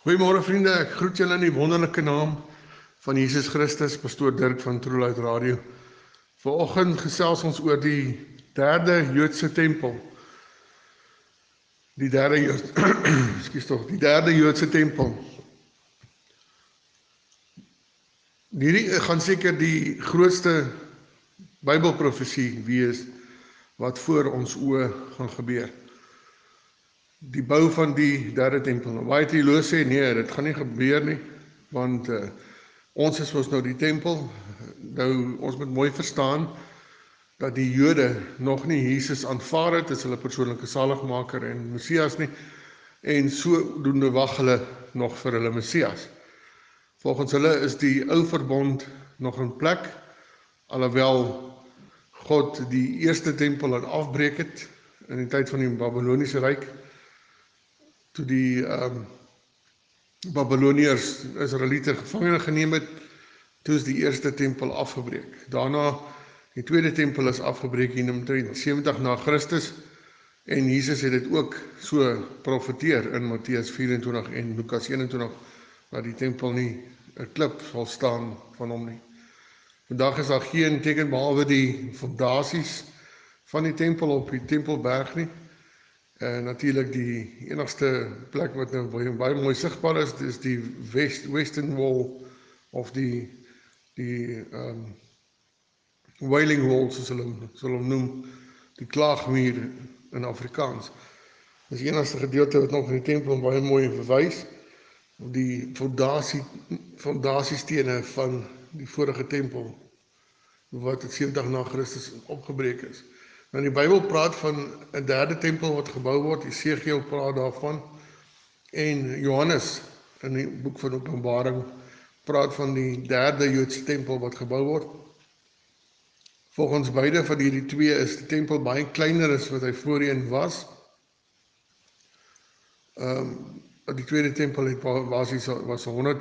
Goeiemôre vriende, ek groet julle in die wonderlike naam van Jesus Christus, pastoor Dirk van Trueluit Radio. Vanoggend gesels ons oor die derde Joodse tempel. Die derde Joodse tempel. Hierdie gaan seker die grootste Bybelprofesie wees wat voor ons oë gaan gebeur. Die bou van die derde tempel. Baie teoloë sê nee, dit gaan nie gebeur nie, want ons is ons nou die tempel. Nou ons moet mooi verstaan dat die Jode nog nie Jesus aanvaar het as hulle persoonlike saligmaker en Messias nie, en sodoende wag hulle nog vir hulle Messias. Volgens hulle is die ou verbond nog in plek, alhoewel God die eerste tempel laat afbreek het in die tyd van die Babyloniese ryk. Toe die Babyloniërs Israeliete gevangene geneem het, toe is die eerste tempel afgebreek. Daarna, die tweede tempel is afgebreek in omtrent 70 na Christus, en Jesus het dit ook so profeteer in Matteus 24 en Lukas 21, dat die tempel nie 'n klip sal staan van hom nie. Vandag is daar geen teken behalwe die fondasies van die tempel op die Tempelberg nie. Natuurlik die enigste plek wat nou baie mooi sigbaar is die Western Wall of die Wailing Wall, soos hulle hom noem, die klaagmuur in Afrikaans. Dis die enigste gedeelte wat nog in die tempel baie mooi verwys, die fondasiestene van die vorige tempel, wat het 70 na Christus opgebreek is. Nou die Bybel praat van 'n derde tempel wat gebou word, Esegiel praat daarvan, en Johannes in die boek van Openbaring praat van die derde Joodse tempel wat gebou word. Volgens beide van hierdie twee is die tempel baie kleiner as wat hy voorheen was. Die tweede tempel het basies was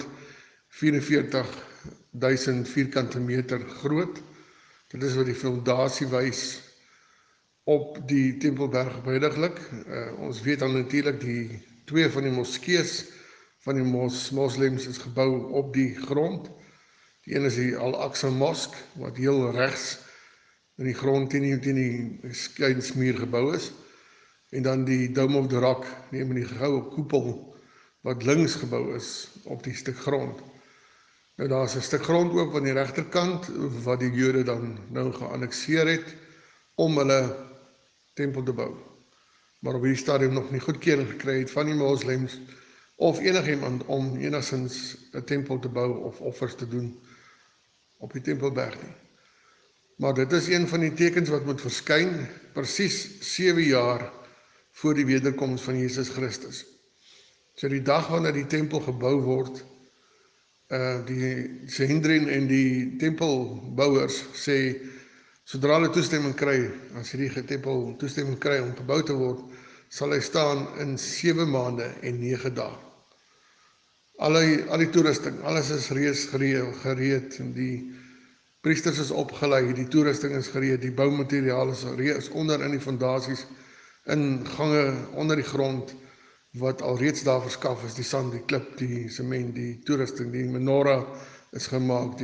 144.000 vierkante meter groot. Dit is wat die fondasie wys op die Tempelberg huidiglik. Ons weet dan natuurlik die twee van die moskees van die moslems is gebou op die grond. Die een is die Al-Aqsa Mosque, wat heel regs in die grond teen die skynsmuur gebou is. En dan die Dome of the Rock, die goue koepel, wat links gebou is op die stuk grond. Nou daar is 'n stuk grond ook aan die regterkant, wat die Jode dan nou geannexeer het, om hulle tempel te bou. Maar op hierdie stadium nog nie goedkeuring gekry het van die moslems, of enigiemand om enigstens 'n tempel te bou, of offers te doen op die Tempelberg nie. Maar dit is een van die tekens wat moet verskyn, presies 7 jaar voor die wederkoms van Jesus Christus. So die dag wanneer die tempel gebou word, die Sanhedrin en die tempelbouers sê, sodra hulle toestemming kry, as hierdie tempel toestemming kry om gebou te word, sal hy staan in 7 maande en 9 dae. Al die toerusting, alles is reeds gereed, die priesters is opgelei, die toerusting is gereed, die boumateriaal is onder in die fondasies, in gange onder die grond, wat alreeds daar verskaf is, die sand, die klip, die sement, die toerusting, die menorah is gemaak,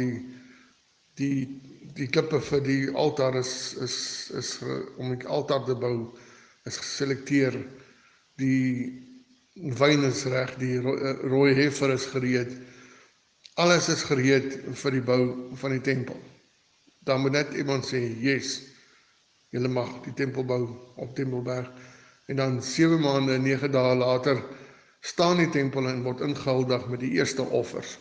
die klippe vir die altaar om die altaar te bou, is geselekteer, die wyn is reg, die rooi heifer is gereed, alles is gereed vir die bou van die tempel. Dan moet net iemand sê, yes, julle mag die tempel bou op Tempelberg, en dan 7 maande en 9 dae later staan die tempel en word ingehuldig met die eerste offers.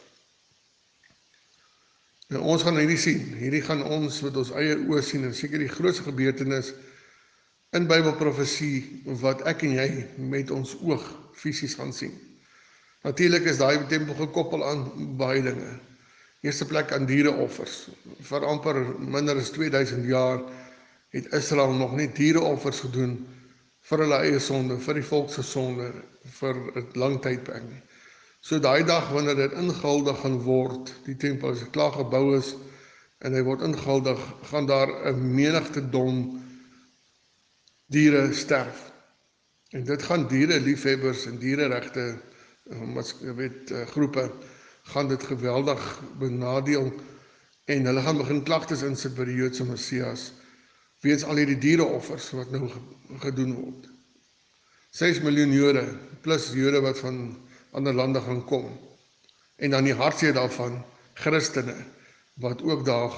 Nou, ons gaan hierdie sien, hierdie gaan ons met ons eie oë sien, en seker die grootste gebeurtenis in Bybelprofesie wat ek en jy met ons oog fisies gaan sien. Natuurlik is daai tempel gekoppel aan baie dinge. Eerste plek aan diereoffers. Vir amper minder as 2000 jaar het Israel nog nie diereoffers gedoen vir hulle eie sonde, vir die volk se sonde, vir 'n lang tydperk nie. So daai dag wanneer dit ingehuldig gaan word, die tempel as dit klaar gebou is en hy word ingehuldig, gaan daar 'n menigte dom diere sterf. En dit gaan diere liefhebbers en diereregte groepe gaan dit geweldig benadeel en hulle gaan begin klagtes insit by die Joodse Messias weens al hierdie diereoffers wat nou gedoen word. 6 miljoen Jode plus Jode wat van ander lande gaan kom en dan die hartseer daarvan Christene wat ook daar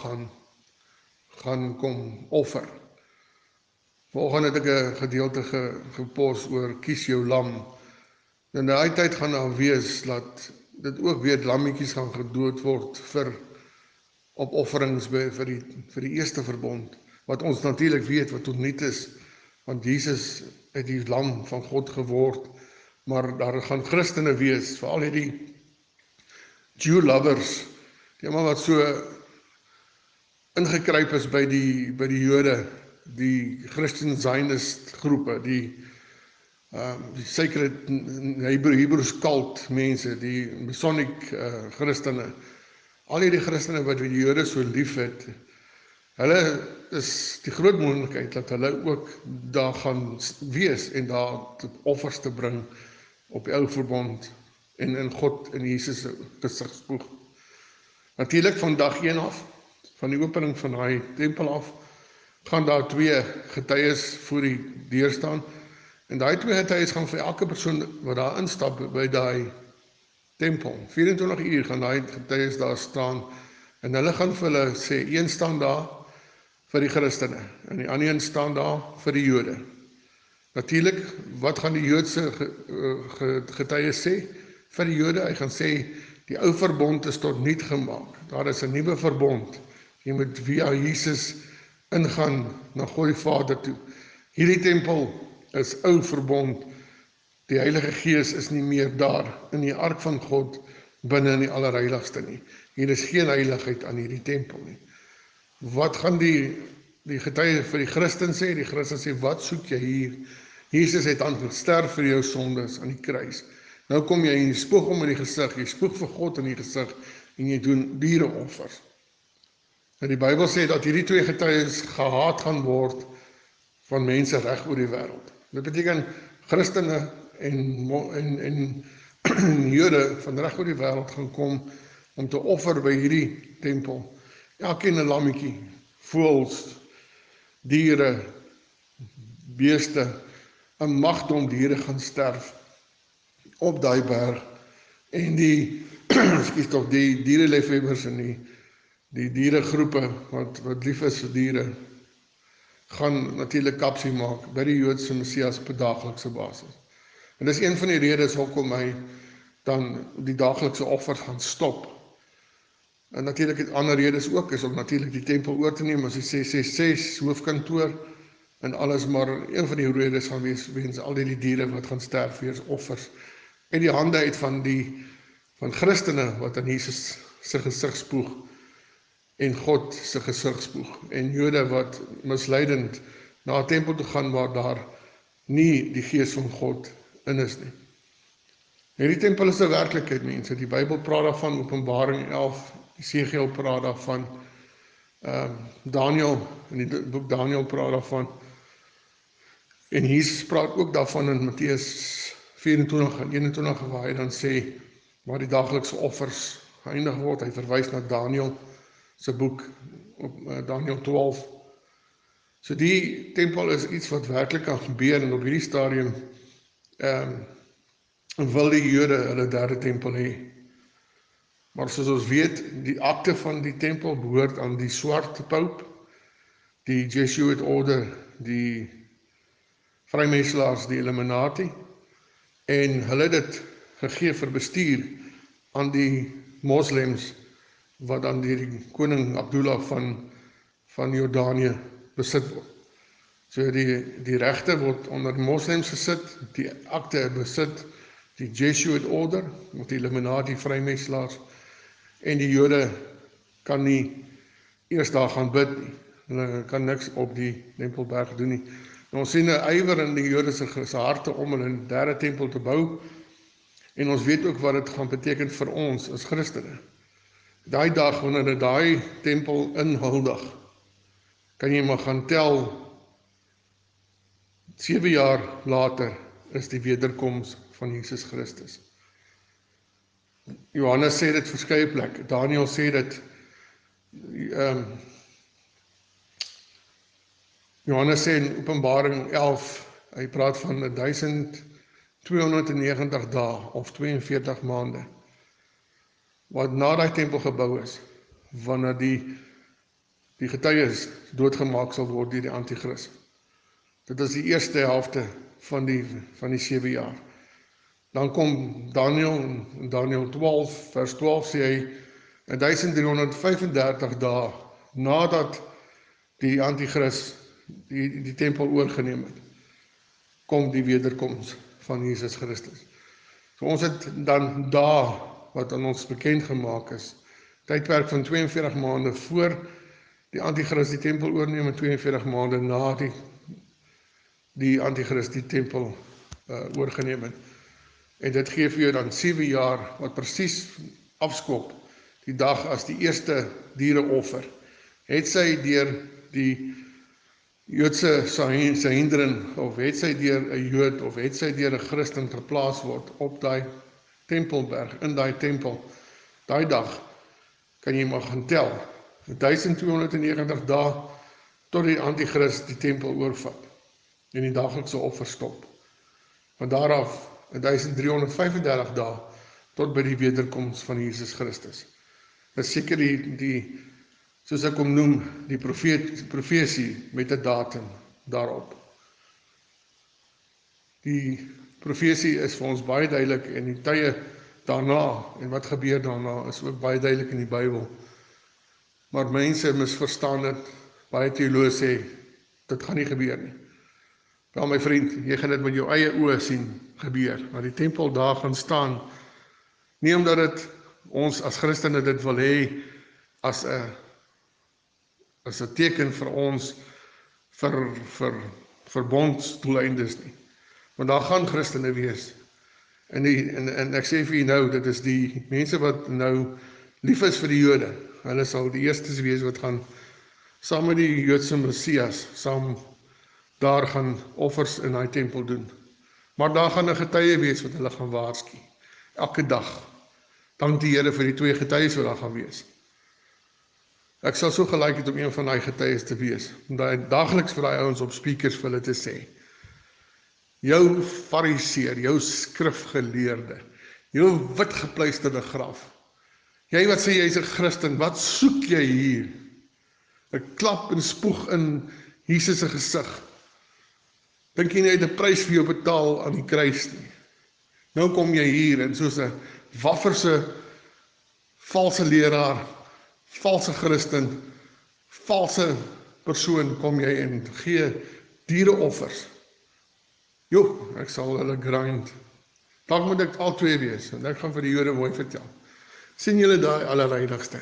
gaan kom offer. Vanoggend het ek 'n gedeelte gepost oor kies jou lam. In daai tyd gaan daar wees dat dit ook weer lammetjies gaan gedood word vir opofferings vir die eerste verbond, wat ons natuurlik weet wat ontnuut is, want Jesus het die lam van God geword, maar daar gaan Christene wees, veral hierdie Jew lovers, die almal wat so ingekruip is by die Jode, die Christian Zionist groepe, die sacred Hebrews cult mense, die Masonic Christene, al hierdie Christene wat die Jode so lief het, hulle is die groot moontlikheid dat hulle ook daar gaan wees en daar offers te bring op die ou verbond en in God en Jesus se gesigsboeg. Natuurlik van dag 1 af, van die opening van daai tempel af, gaan daar 2 getuies voor die deur staan en daai 2 getuies gaan vir elke persoon wat daar instap by daai tempel, 24 uur gaan daai getuies daar staan en hulle gaan vir hulle sê, een staan daar vir die Christene en die ander een staan daar vir die Jode. Natuurlik, wat gaan die Joodse getuies sê vir die Jode? Hy gaan sê, die ou verbond is tot niet gemaak. Daar is 'n nuwe verbond. Jy moet via Jesus ingaan na God die Vader toe. Hierdie tempel is ou verbond. Die Heilige Gees is nie meer daar in die ark van God binne in die allerheiligste nie. Hier is geen heiligheid aan hierdie tempel nie. Wat gaan die getuie vir die Christen sê? Die Christen sê, wat soek jy hier? Jesus het aan gesterf vir jou sondes aan die kruis. Nou kom jy en jy spoeg hom in die gesig, jy spoeg vir God in die gesig en jy doen diereoffers. En die Bybel sê dat hierdie 2 getuies gehaat gaan word van mense reg oor die wêreld. Dit beteken Christene en Jode van reg oor die wêreld gaan kom om te offer by hierdie tempel. Elkeen 'n lammetjie, voëls, diere, beeste, 'n magdom diere gaan sterf op daai berg en die die diereliefhebbers en die dieregroepe wat lief is vir diere gaan natuurlik kapsie maak by die Joodse Messias op 'n daaglikse basis. En dis een van die redes hoekom hy dan die daaglikse offers gaan stop. En natuurlik het ander redes ook is om natuurlik die tempel oor te neem as die 666 hoofkantoor en alles, maar een van die redes gaan wees weens al die diere wat gaan sterf wees offers en die hande uit van Christene wat aan Jesus se gesig spoeg en God se gesig spoeg en Jode wat misleidend na 'n tempel toe gaan waar daar nie die gees van God in is nie. Hierdie tempel is 'n werklikheid, mense. Die Bybel praat daarvan, Openbaring 11, Esegiel praat daarvan, Daniël, in die boek Daniël praat daarvan, en Jesus praat ook daarvan in Matteus 24 en 21, waar hy dan sê, waar die daaglikse offers geëindig word, hy verwys na Daniël se boek, op Daniël 12. So die tempel is iets wat werklik kan gebeur, en op hierdie stadium wil die Jode hulle derde tempel hê. Maar soos ons weet, die akte van die tempel behoort aan die swart pope, die Jesuit Order, die vrymeselaars, die Illuminati, en hulle het dit gegee vir bestuur aan die moslems, wat dan deur die koning Abdullah van Jordanië besit word. So die regte word onder die moslems gesit, die akte besit die Jesuit Order, met die Illuminati vrymeselaars, en die Jode kan nie eers daar gaan bid nie. Hulle kan niks op die Tempelberg doen nie. En ons sien 'n ywer in die Jode se harte om hulle derde tempel te bou, en ons weet ook wat dit gaan beteken vir ons as Christene. Daai dag wanneer hulle daai tempel inhuldig, kan jy maar gaan tel, 7 jaar later is die wederkoms van Jesus Christus. Johannes sê dit verskeie plekke. Daniel sê dit, Johannes sê in Openbaring 11, hy praat van 1290 dae of 42 maande, wat na die tempel gebou is, wanneer die getuies doodgemaak sal word deur die antichrist. Dit is die eerste helfte van die 7 jaar. Dan kom Daniel, in Daniel 12, vers 12 sê hy, 1335 dae nadat die antichrist die tempel oorgeneem het, kom die wederkoms van Jesus Christus. So ons het dan dae wat aan ons bekend gemaak is, tydperk van 42 maande voor die antichrist die tempel oorneem en 42 maande na die antichrist die tempel oorgeneem het. En dit gee vir jou dan 7 jaar wat presies afskop die dag as die eerste diereoffer. Het sy deur die Joodse Sanhedrin, of het sy deur 'n Jood, of het sy deur 'n Christen geplaas word op daai tempelberg, in daai tempel, daai dag kan jy maar gaan tel, 1290 dae tot die antichrist die tempel oorvat en die daglikse offer stop. Van daar af 1335 dae tot by die wederkoms van Jesus Christus. Dit is seker die soos ek hom noem, die profesie met 'n datum daarop. Die profesie is vir ons baie duidelik en die tye daarna en wat gebeur daarna is ook baie duidelik in die Bybel. Maar mense misverstaan dit, baie teoloë sê, dit gaan nie gebeur nie. Wel my vriend, jy gaan dit met jou eie oë sien gebeur, waar die tempel daar gaan staan, nie omdat dit ons as Christene dit wil hê as 'n teken vir ons vir verbondsdoeleindes nie. Want daar gaan Christene wees. En ek sê vir jy nou, dit is die mense wat nou lief is vir die Jode. Hulle sal die eerstes wees wat gaan saam met die Joodse Messias, saam daar gaan offers in daai tempel doen. Maar daar gaan 'n getuie wees wat hulle gaan waarsku. Elke dag. Dank die Here vir die 2 getuies wat daar gaan wees. Ek sal so gelyk het om een van daai getuies te wees, om daagliks vir daai ouens op speakers vir hulle te sê, jou fariseer, jou skrifgeleerde, jou witgepluisterde graf, jy wat sê jy is 'n Christen, wat soek jy hier? 'n klap en spoeg in Jesus se gesig. Dink jy nie hy het 'n prys vir jou betaal aan die kruis nie? Nou kom jy hier en soos 'n wafferse valse leraar, valse Christen, valse persoon kom jy en gee diereoffers. Jo, ek sal hulle grind. Dalk moet ek al 2 wees, en ek gaan vir die Jode mooi vertel. Sien julle daai allerheiligste?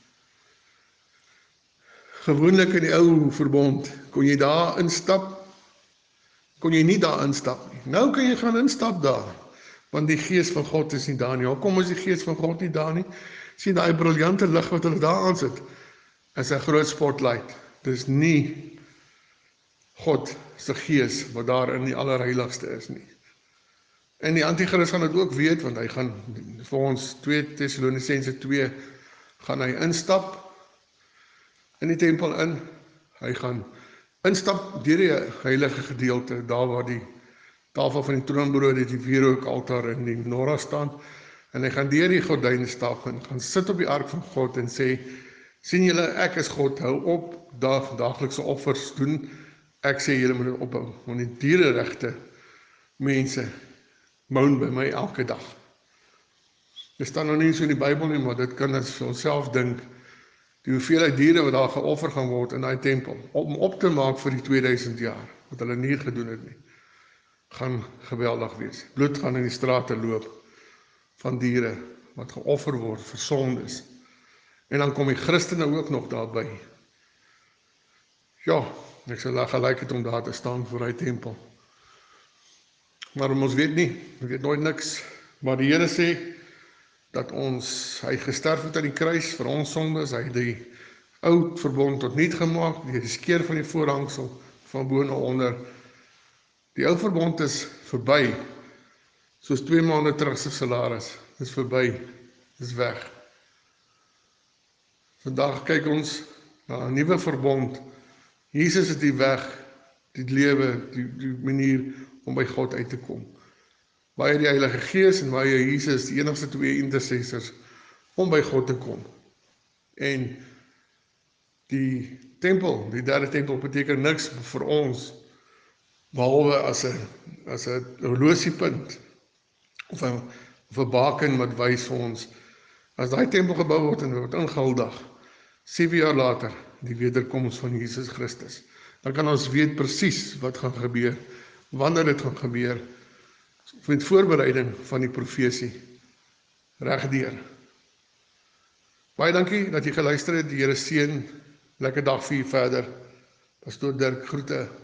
Gewoonlik in die ou verbond, kon jy daar instap, kon jy nie daar instap nie. Nou kan jy gaan instap daar, want die gees van God is nie daar nie. Hoekom is die gees van God nie daar nie? Sien daai briljante lig wat hulle daar aansit, is 'n groot spotlight. Dis nie God se gees wat daar in die allerheiligste is nie. En die antichrist gaan dit ook weet, want hy gaan vir ons 2 Tessalonisense 2 gaan hy instap in die tempel in. Hy gaan instap deur die heilige gedeelte, daar waar die tafel van die troonbrood, die wierookaltaar en die menorah staan, en hy gaan deur die gordyne stap en gaan sit op die ark van God en sê, sien julle, ek is God, hou op daaglikse offers doen, ek sê julle moet dit ophou, want die diereregte mense moan by my elke dag. Dit staan nog nie so in die Bybel nie, maar dit kan ons vir onsself dink, die hoeveelheid diere wat daar geoffer gaan word in daai tempel, om op te maak vir die 2000 jaar, wat hulle nie gedoen het nie, gaan geweldig wees. Bloed gaan in die strate loop van diere wat geoffer word vir sondes. En dan kom die Christene ook nog daarby. Ja, ek sal gelyk het om daar te staan voor die tempel. Maar ons weet nie, ons weet nooit niks. Maar die Here sê dat hy gesterf het aan die kruis vir ons sondes, hy het die ou verbond tot niet gemaak, die skeur van die voorhangsel van bo na onder. Die ou verbond is verby, soos 2 maande terug se salaris, is verby. is weg. Vandag kyk ons na 'n nuwe verbond. Jesus is die weg, die lewe, die manier om by God uit te kom. Baie die Heilige Gees en baie Jesus, die enigste twee intercessors om by God te kom. En die tempel, die derde tempel beteken niks vir ons behalwe as 'n horlosiepunt of 'n baken wat wys vir ons as daai tempel gebou word en word ingehuldig 7 jaar later die wederkoms van Jesus Christus. Dan kan ons weet presies wat gaan gebeur, wanneer dit gaan gebeur, met voorbereiding van die profesie regdeur. Baie dankie dat jy geluister het. Die Here seën. Lekker dag vir u verder. Pastoor Dirk groete.